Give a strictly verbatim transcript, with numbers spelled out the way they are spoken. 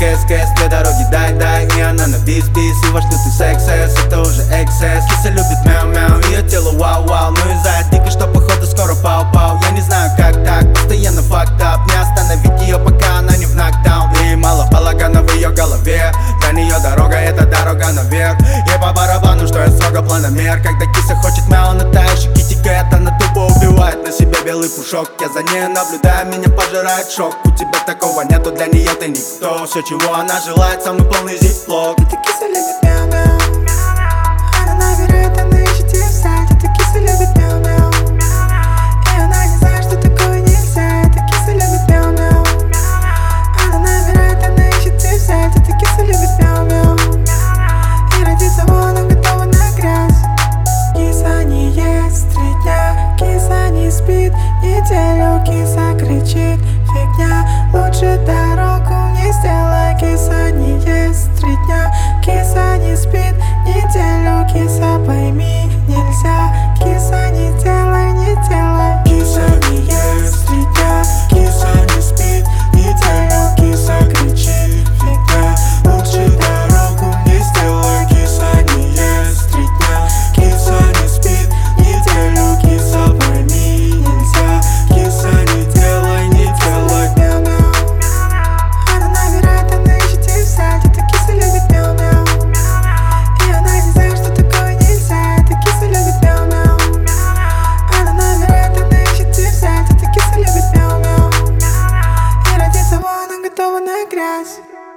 кэс-кэс, две дороги дай-дай. И она на бис-бис, и ваш лютый секс-эс, это уже эксцесс. Киса любит мяу-мяу, ее тело вау-вау. Ну и за тика, что походу скоро пау-пау. Я не знаю как так, постоянно факт-ап. Не остановить ее, пока она не в нокдаун. И мало балагана в ее голове. Для нее дорога, это дорога наверх. Ей по барабану, что я строго планомер. Когда киса хочет мяу, на тающий китикет, она тупо убивает на себе белый пушок. Я за ней наблюдаю, меня пожирает шок. У тебя такого нету, для нее ты никто. Все, чего она желает, самый полный зиплок. Эта киса любит мяу-мяу. Она набирает, она ищет тебя в сайте. Эта киса любит мяу-мяу. И она не знает, что такое нельзя. Эта киса любит мяу-мяу. Она набирает, она ищет тебя в сайте. Эта киса любит мяу-мяу. И ради того она готова на грязь. Киса не ест три дня, киса не спит неделю, киса кричит фигня. Лучше дорогу не сделай. Киса не ест три дня, киса не спит неделю, киса пойми нельзя. Киса не делай, не делай. Киса не ест три дня, киса не спит неделю, киса кричит фигня. Лучше дорогу не сделай. Киса не ест три дня, киса не спит неделю, киса пойми нельзя. Киса не делай, не делай. Мяу-мяу. Она набирает, она ищет тебя в сайте. Эта киса любит мяу-мяу. И она не знает, что такое нельзя. Эта киса любит мяу-мяу. Она набирает, она ищет тебя в сайте. Эта киса любит мяу-мяу. И ради того она готова на грязь.